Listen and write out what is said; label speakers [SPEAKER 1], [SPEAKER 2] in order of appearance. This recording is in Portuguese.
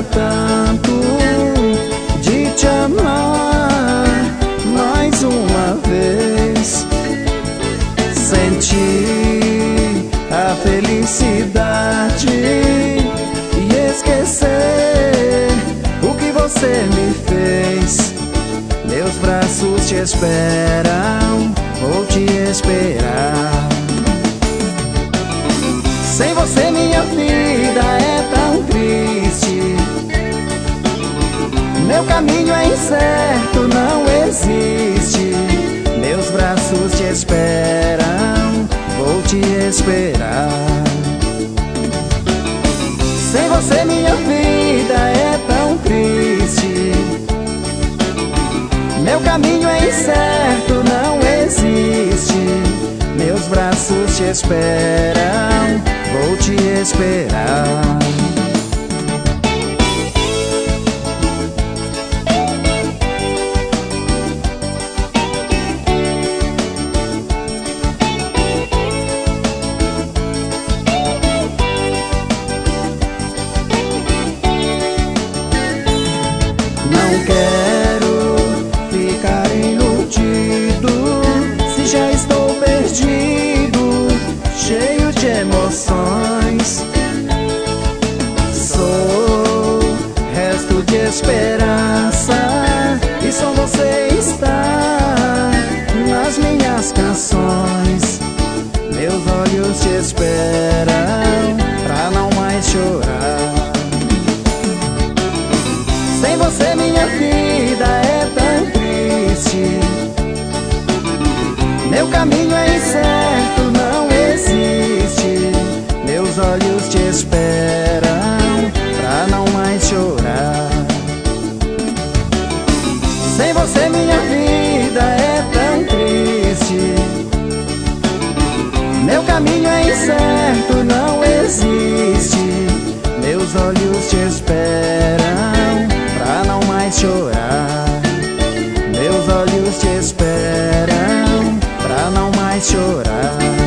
[SPEAKER 1] tanto de te amar mais uma vez. Senti a felicidade e esquecer o que você me fez. Meus braços te esperam, vou te esperar. Sem você minha vida é tão triste, meu caminho é incerto, não existe. Meus braços te esperam, vou te esperar. Sem você minha vida é tão triste, meu caminho é incerto, não existe. Meus braços te esperam, vou te esperar. Não quero ficar iludido se já estou perdido, cheio de emoções. Sou resto de esperança e só você está nas minhas canções. Meus olhos te esperam pra não mais chorar. Sem você minha vida é tão triste, meu caminho é incerto, não existe. Meus olhos te esperam pra não mais chorar. Sem você minha vida é tão triste, meu caminho é incerto, não existe. Meus olhos te esperam pra não mais chorar. Meus olhos te esperam pra não mais chorar.